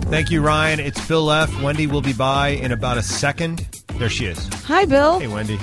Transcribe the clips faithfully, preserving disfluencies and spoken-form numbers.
Thank you, Ryan. It's Bill left. Wendy will be by in about a second. There she is. Hi, Bill. Hey, Wendy.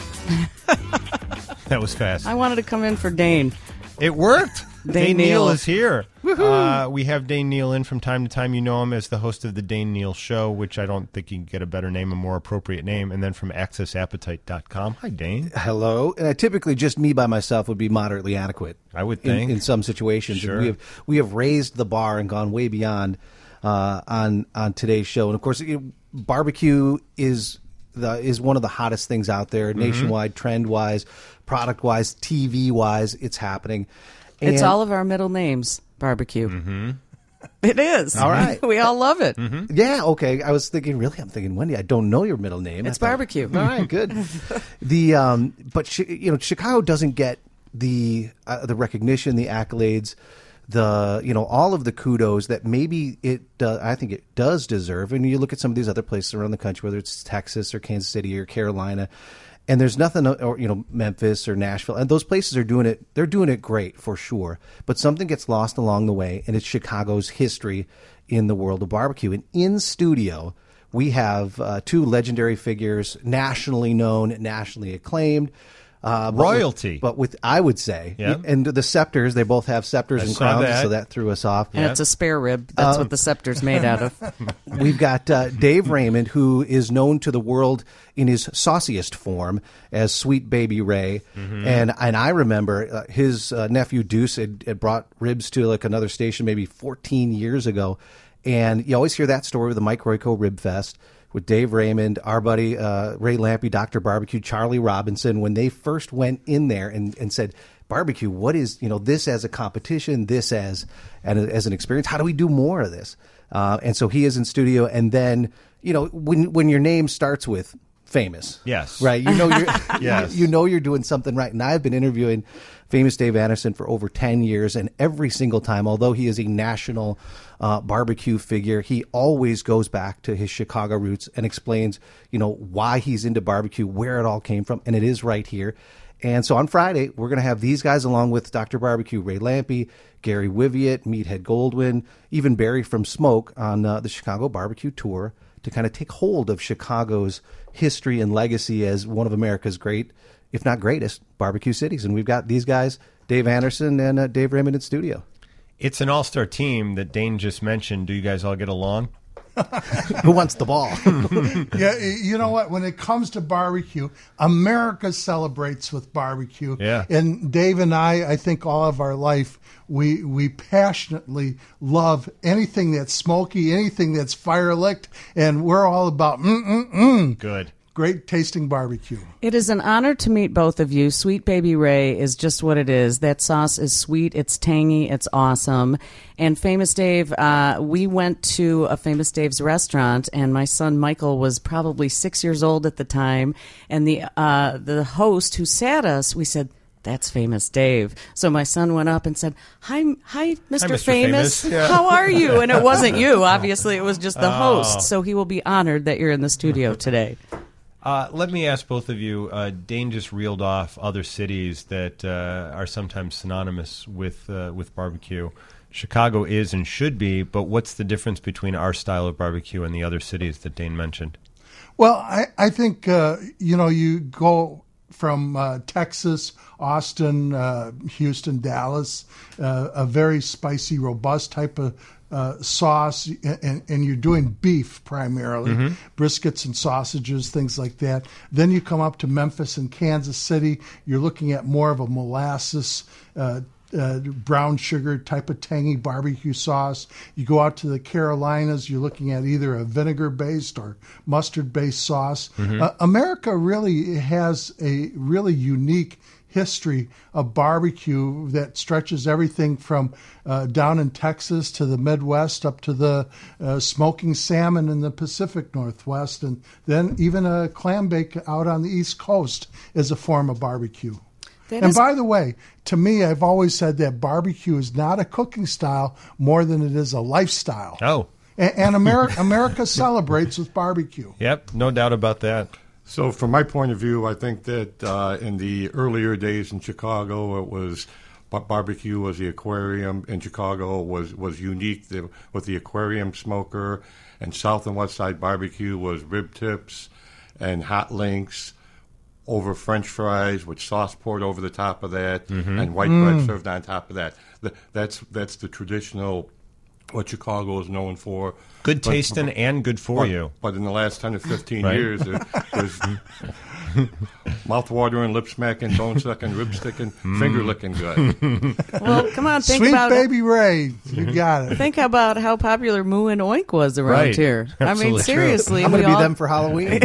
That was fast. I wanted to come in for Dane. It worked. Dane, Dane Neal. Neal is here. Uh, we have Dane Neal in from time to time. You know him as the host of the Dane Neal Show, which I don't think you can get a better name, a more appropriate name. And then from access appetite dot com. Hi, Dane. Hello. Uh, typically, just me by myself would be moderately adequate. I would think. In, in some situations. Sure. We have, we have raised the bar and gone way beyond uh, on on today's show. And, of course, it, barbecue is the is one of the hottest things out there, mm-hmm. nationwide, trend-wise, product-wise, T V-wise. It's happening. And it's all of our middle names, barbecue. Mm-hmm. It is. All right. We all love it. Mm-hmm. Yeah, okay. I was thinking, really? I'm thinking, Wendy, I don't know your middle name. It's thought, barbecue. All right, good. the um, But, you know, Chicago doesn't get the uh, the recognition, the accolades, the, you know, all of the kudos that maybe it, uh, I think it does deserve. And you look at some of these other places around the country, whether it's Texas or Kansas City or Carolina, and there's nothing, or, you know, Memphis or Nashville, and those places are doing it. They're doing it great for sure. But something gets lost along the way, and it's Chicago's history in the world of barbecue. And in studio, we have uh, two legendary figures, nationally known, nationally acclaimed. Uh, but Royalty. With, but with, I would say, yeah. and the scepters, they both have scepters I and saw crowns, that. so that threw us off. And Yeah. it's a spare rib. That's Um, what the scepter's made out of. We've got uh, Dave Raymond, who is known to the world in his sauciest form as Sweet Baby Ray. Mm-hmm. And and I remember uh, his uh, nephew Deuce had, had brought ribs to like another station maybe fourteen years ago. And you always hear that story with the Mike Royko Rib Fest with Dave Raymond, our buddy uh, Ray Lampe, Doctor Barbecue, Charlie Robinson, when they first went in there and, and said, barbecue, what is, you know, this as a competition, this as and as an experience, how do we do more of this? Uh, and so he is in studio. And then, you know, when when your name starts with famous. Yes. Right. You know you're Yes. you, you know you're doing something right. And I've been interviewing famous Dave Anderson for over ten years, and every single time, although he is a national uh, barbecue figure, he always goes back to his Chicago roots and explains, you know, why he's into barbecue, where it all came from, and it is right here. And so on Friday, we're going to have these guys along with Doctor Barbecue, Ray Lampe, Gary Wiviett, Meathead Goldwyn, even Barry from Smoke on uh, the Chicago Barbecue Tour to kind of take hold of Chicago's history and legacy as one of America's great, if not greatest, barbecue cities. And we've got these guys, Dave Anderson and uh, Dave Raymond in studio. It's an all-star team that Dane just mentioned. Do you guys all get along? Who wants the ball? Yeah, you know what? When it comes to barbecue, America celebrates with barbecue. Yeah. And Dave and I, I think all of our life, we we passionately love anything that's smoky, anything that's fire licked, and we're all about mm-mm-mm. Good. Great tasting barbecue. It is an honor to meet both of you. Sweet Baby Ray is just what it is. That sauce is sweet, it's tangy, it's awesome. And Famous Dave, uh, we went to a Famous Dave's restaurant, and my son Michael was probably six years old at the time. And the uh, the host who sat us, we said, "That's Famous Dave." So my son went up and said, "Hi, hi, Mister Hi, Mister Famous. Famous. Yeah. How are you?" And it wasn't you. Obviously, it was just the Oh. host. So he will be honored that you're in the studio today. Uh, let me ask both of you, uh, Dane just reeled off other cities that uh, are sometimes synonymous with uh, with barbecue. Chicago is and should be, but what's the difference between our style of barbecue and the other cities that Dane mentioned? Well, I, I think, uh, you know, you go from uh, Texas, Austin, uh, Houston, Dallas, uh, a very spicy, robust type of uh, sauce, and, and you're doing beef primarily, mm-hmm. briskets and sausages, things like that. Then you come up to Memphis and Kansas City, you're looking at more of a molasses uh Uh, brown sugar type of tangy barbecue sauce. You go out to the Carolinas, you're looking at either a vinegar-based or mustard-based sauce. Mm-hmm. Uh, America really has a really unique history of barbecue that stretches everything from uh, down in Texas to the Midwest up to the uh, smoking salmon in the Pacific Northwest, and then even a clam bake out on the East Coast is a form of barbecue. That and is- by the way, to me, I've always said that barbecue is not a cooking style more than it is a lifestyle. Oh. And, and America, America celebrates with barbecue. Yep, no doubt about that. So from my point of view, I think that uh, in the earlier days in Chicago, it was bar- barbecue was the aquarium in Chicago was, was unique the, with the aquarium smoker, and South and West Side barbecue was rib tips and hot links over French fries with sauce poured over the top of that, mm-hmm. and white mm. bread served on top of that. The, that's that's the traditional, what Chicago is known for. Good but, tasting but, and good for but, you. But in the last ten or fifteen right? years, there, there's mouth-watering, lip-smacking, bone-sucking, rib-sticking, mm. finger-licking good. Well, come on, think Sweet about Baby Ray. You got it. Think about how popular Moo and Oink was around right. here. Absolutely I mean, seriously. I'm going to be all... them for Halloween.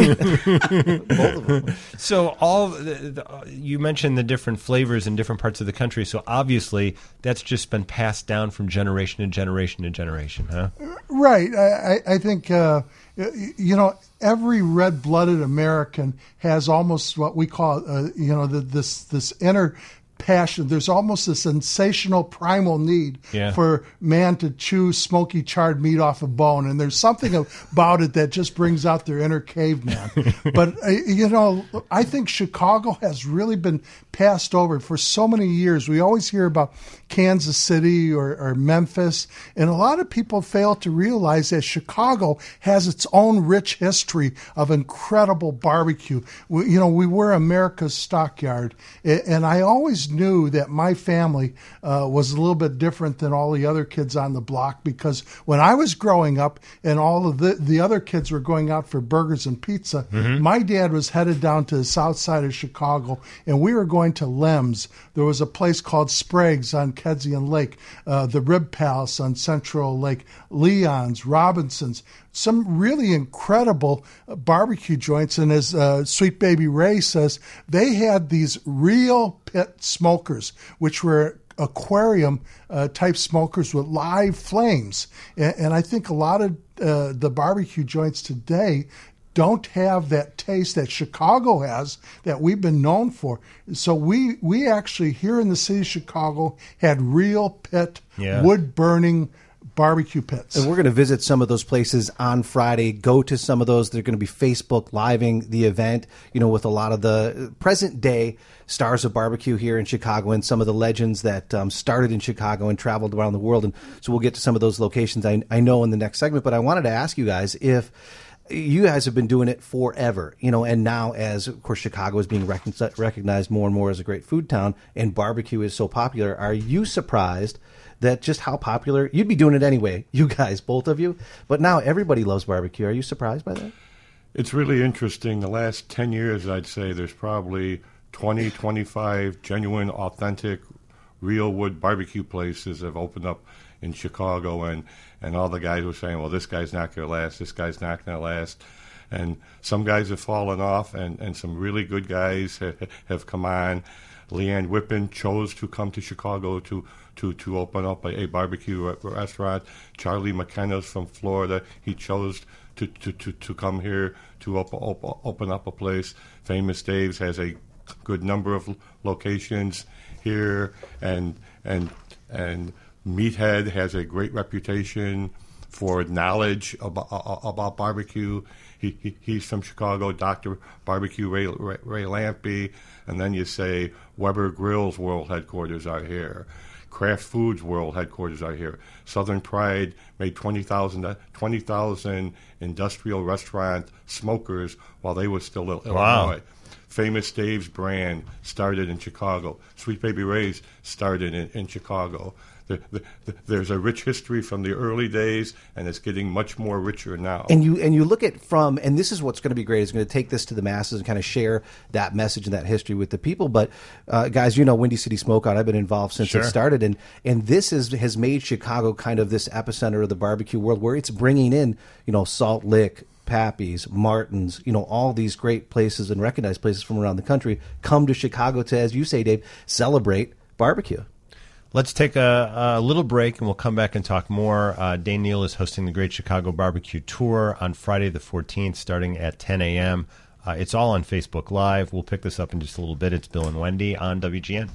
Both of them. So all the, the, you mentioned the different flavors in different parts of the country. So obviously that's just been passed down from generation to generation to generation, huh? Right. I, I think, uh, you know, every red-blooded American has almost what we call, uh, you know, the, this this inner passion. There's almost a sensational primal need yeah. for man to chew smoky charred meat off a bone, and there's something about it that just brings out their inner caveman. But uh, you know, I think Chicago has really been passed over for so many years. We always hear about Kansas City or, or Memphis, and a lot of people fail to realize that Chicago has its own rich history of incredible barbecue. We, you know, we were America's stockyard, and I always knew that my family uh, was a little bit different than all the other kids on the block, because when I was growing up and all of the, the other kids were going out for burgers and pizza, mm-hmm. my dad was headed down to the south side of Chicago, and we were going to Lem's. There was a place called Sprague's on Kedzian Lake, uh, the Rib Palace on Central Lake, Leon's, Robinson's, some really incredible barbecue joints. And as uh, Sweet Baby Ray says, they had these real pit smokers, which were aquarium uh, type smokers with live flames. And, and I think a lot of uh, the barbecue joints today don't have that taste that Chicago has, that we've been known for. So we we actually, here in the city of Chicago, had real pit, yeah. wood-burning barbecue pits. And we're going to visit some of those places on Friday, go to some of those. They're going to be Facebook living the event, you know, with a lot of the present-day stars of barbecue here in Chicago and some of the legends that um, started in Chicago and traveled around the world. And so we'll get to some of those locations, I, I know, in the next segment. But I wanted to ask you guys if you guys have been doing it forever, you know, and now as, of course, Chicago is being recon- recognized more and more as a great food town and barbecue is so popular, are you surprised that just how popular, you'd be doing it anyway, you guys, both of you, but now everybody loves barbecue. Are you surprised by that? It's really interesting. The last ten years, I'd say there's probably twenty, twenty-five genuine, authentic, real wood barbecue places have opened up in Chicago, and, and all the guys were saying, well, this guy's not going to last, this guy's not going to last. And some guys have fallen off, and, and some really good guys have, have come on. Leanne Whippen chose to come to Chicago to to, to open up a, a barbecue re- restaurant. Charlie McKenna's from Florida. He chose to, to, to, to come here to op- op- open up a place. Famous Dave's has a good number of locations here, and and and Meathead has a great reputation for knowledge about, about barbecue. He, he he's from Chicago. Doctor Barbecue Ray, Ray, Ray Lampy, and then you say Weber Grill's world headquarters are here. Kraft Foods world headquarters are here. Southern Pride made twenty thousand twenty thousand industrial restaurant smokers while they were still in wow. Illinois. Famous Dave's brand started in Chicago. Sweet Baby Ray's started in, in Chicago. The, the, the, there's a rich history from the early days, and it's getting much more richer now. And you and you look at from, and this is what's going to be great, is going to take this to the masses and kind of share that message and that history with the people. But uh, guys, you know, Windy City Smokeout, I've been involved since sure. it started, and and this is has made Chicago kind of this epicenter of the barbecue world, where it's bringing in, you know, Salt Lick, Pappy's, Martin's, you know, all these great places and recognized places from around the country come to Chicago to, as you say, Dave, celebrate barbecue. Let's take a, a little break, and we'll come back and talk more. Uh, Dane Neal is hosting the Great Chicago Barbecue Tour on Friday the fourteenth, starting at ten a.m. Uh, it's all on Facebook Live. We'll pick this up in just a little bit. It's Bill and Wendy on W G N.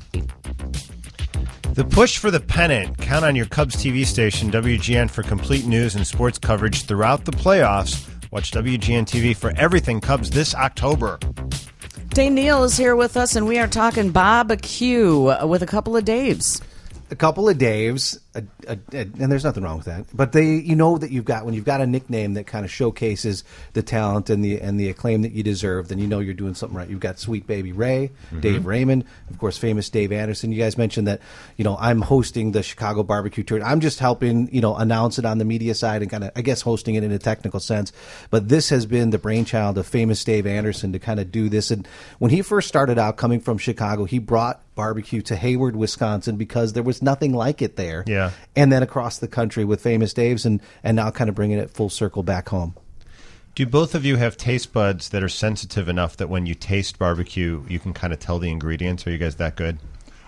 The push for the pennant. Count on your Cubs T V station, W G N, for complete news and sports coverage throughout the playoffs. Watch W G N T V for everything Cubs this October. Dane Neal is here with us, and we are talking barbecue with a couple of Daves. A couple of Daves, a, a, a, and there's nothing wrong with that. But they, you know, that you've got when you've got a nickname that kind of showcases the talent and the and the acclaim that you deserve, then you know you're doing something right. You've got Sweet Baby Ray, mm-hmm. Dave Raymond, of course, famous Dave Anderson. You guys mentioned that, you know, I'm hosting the Chicago Barbecue Tour. I'm just helping, you know, announce it on the media side and kind of, I guess, hosting it in a technical sense. But this has been the brainchild of famous Dave Anderson to kind of do this. And when he first started out coming from Chicago, he brought barbecue to Hayward, Wisconsin, because there was nothing like it there. Yeah. And then across the country with famous Daves, and, and now kind of bringing it full circle back home. Do both of you have taste buds that are sensitive enough that when you taste barbecue, you can kind of tell the ingredients? Are you guys that good?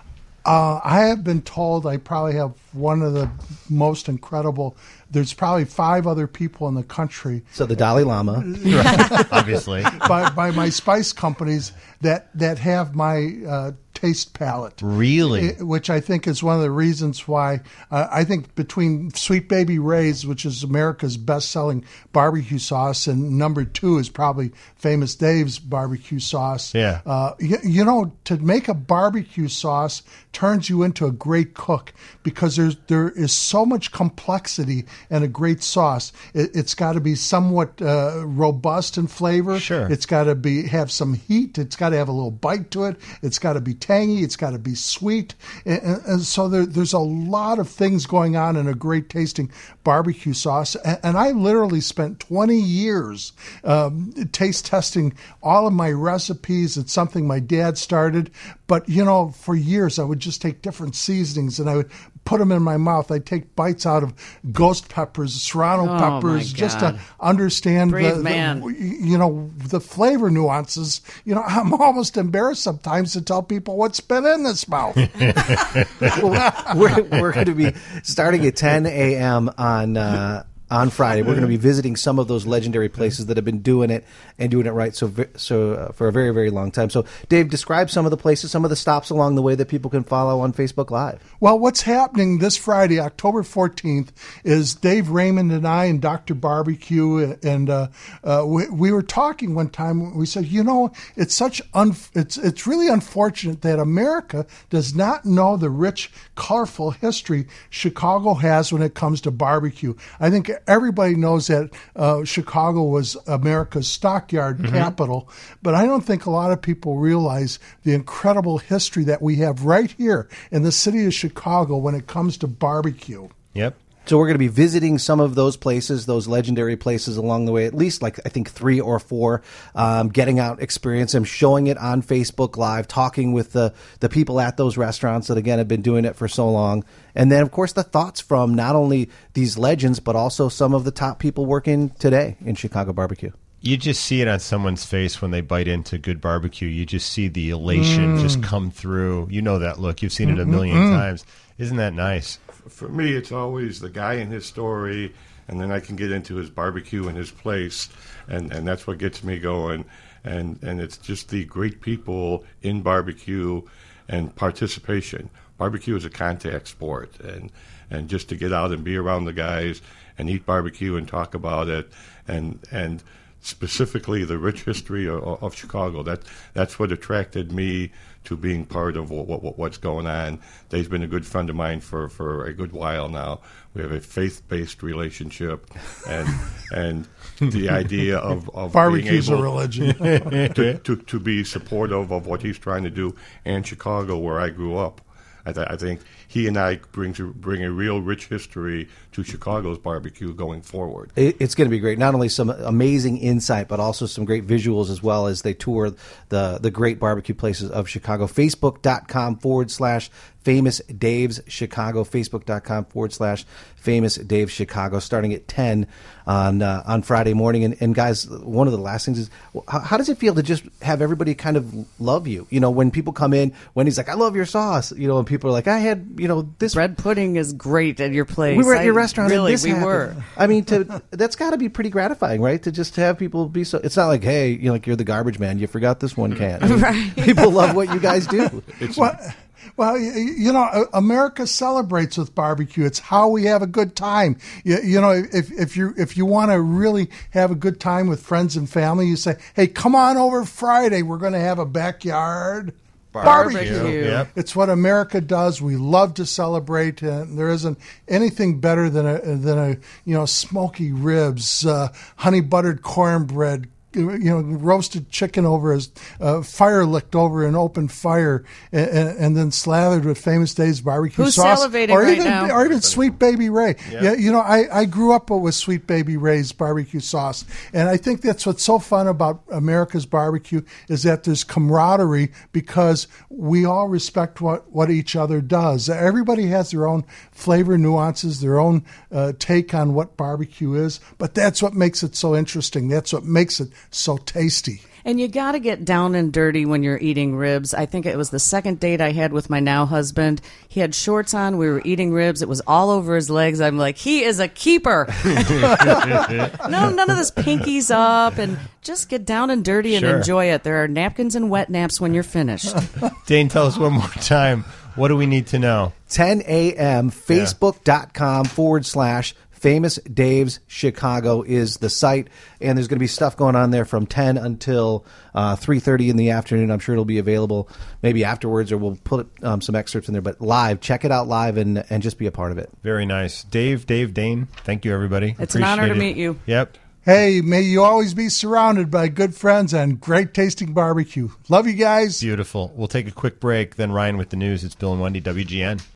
Uh, I have been told I probably have one of the most incredible. There's probably five other people in the country. So the Dalai Lama, right, obviously, by, by my spice companies that that have my uh, taste palette. Really, it, which I think is one of the reasons why uh, I think between Sweet Baby Ray's, which is America's best-selling barbecue sauce, and number two is probably Famous Dave's barbecue sauce. Yeah, uh, you, you know, to make a barbecue sauce turns you into a great cook because there's there is so much complexity in a great sauce. It, it's got to be somewhat uh, robust in flavor. Sure, it's got to be have some heat. It's got to have a little bite to it. It's got to be tangy. It's got to be sweet. And, and, and so there, there's a lot of things going on in a great tasting barbecue sauce. And, and I literally spent twenty years um, taste testing all of my recipes. It's something my dad started. But, you know, for years I would just take different seasonings and I would put them in my mouth. I'd take bites out of ghost peppers, serrano Oh, peppers, my just God. to understand Brave the, man. the, you know, the flavor nuances. You know, I'm almost embarrassed sometimes to tell people what's been in this mouth. we're we're going to be starting at ten a.m. on uh, on Friday. We're going to be visiting some of those legendary places that have been doing it and doing it right so ve- so uh, for a very, very long time. So, Dave, describe some of the places, some of the stops along the way that people can follow on Facebook Live. Well, what's happening this Friday, October fourteenth, is Dave Raymond and I and Doctor Barbecue, and uh, uh, we, we were talking one time. We said, you know, it's such un- it's it's really unfortunate that America does not know the rich, colorful history Chicago has when it comes to barbecue. I think everybody knows that uh, Chicago was America's stockyard mm-hmm. capital, but I don't think a lot of people realize the incredible history that we have right here in the city of Chicago when it comes to barbecue. Yep. So we're going to be visiting some of those places, those legendary places along the way, at least like I think three or four, um, getting out, experience them, showing it on Facebook Live, talking with the, the people at those restaurants that, again, have been doing it for so long. And then, of course, the thoughts from not only these legends, but also some of the top people working today in Chicago barbecue. You just see it on someone's face when they bite into good barbecue. You just see the elation mm. just come through. You know that look. You've seen it a million mm-hmm. times. Isn't that nice? For me, it's always the guy in his story, and then I can get into his barbecue and his place, and, and that's what gets me going. And and it's just the great people in barbecue and participation. Barbecue is a contact sport, and, and just to get out and be around the guys and eat barbecue and talk about it, and and specifically the rich history of, of Chicago. That that's what attracted me to being part of what, what, what's going on. Dave's been a good friend of mine for, for a good while now. We have a faith-based relationship, and and the idea of, of barbecue's being able a religion to, to to be supportive of what he's trying to do, and Chicago, where I grew up. I, th- I think he and I bring to, bring a real rich history to Chicago's barbecue going forward. It, it's going to be great. Not only some amazing insight, but also some great visuals as well as they tour the, the great barbecue places of Chicago. Facebook.com forward slash Famous Dave's Chicago. Facebook.com forward slash Famous Dave Chicago. Starting at ten on uh, on Friday morning. And, and guys, one of the last things is, how, how does it feel to just have everybody kind of love you? You know, when people come in, when he's like, I love your sauce. You know, and people are like, I had, you know, this bread pudding is great at your place. We were at your I, restaurant. Really, and this we happened. were. I mean, to that's got to be pretty gratifying, right? To just have people be so. It's not like, hey, you know, like you're the garbage man. You forgot this one can. I mean, Right. People love what you guys do. It's Well, Well, you, you know, America celebrates with barbecue. It's how we have a good time. You, you know, if if you if you want to really have a good time with friends and family, you say, "Hey, come on over Friday. We're going to have a backyard barbecue." Barbecue. Yep. It's what America does. We love to celebrate, and there isn't anything better than a than a you know smoky ribs, uh, honey buttered cornbread, you know, roasted chicken over as uh, fire licked over an open fire, and, and then slathered with Famous Dave's barbecue Who's sauce, salivating or right even now? or even Sweet Baby Ray. Yep. Yeah, you know, I, I grew up with Sweet Baby Ray's barbecue sauce, and I think that's what's so fun about America's barbecue is that there's camaraderie because we all respect what, what each other does. Everybody has their own flavor nuances, their own uh, take on what barbecue is, but that's what makes it so interesting. That's what makes it so tasty. And you got to get down and dirty when you're eating ribs. I think it was the second date I had with my now husband. He had shorts on. We were eating ribs. It was all over his legs. I'm like, he is a keeper. No, none of this pinkies up. And just get down and dirty and Sure. enjoy it. There are napkins and wet naps when you're finished. Dane, tell us one more time. What do we need to know? ten a.m. Facebook.com forward slash Famous Dave's Chicago is the site, and there's going to be stuff going on there from ten until uh, three thirty in the afternoon. I'm sure it'll be available maybe afterwards, or we'll put um, some excerpts in there. But live, check it out live, and and just be a part of it. Very nice. Dave, Dave, Dane, thank you, everybody. It's an honor to Appreciate it. meet you. Yep. Hey, may you always be surrounded by good friends and great tasting barbecue. Love you guys. Beautiful. We'll take a quick break, then Ryan with the news. It's Bill and Wendy, W G N.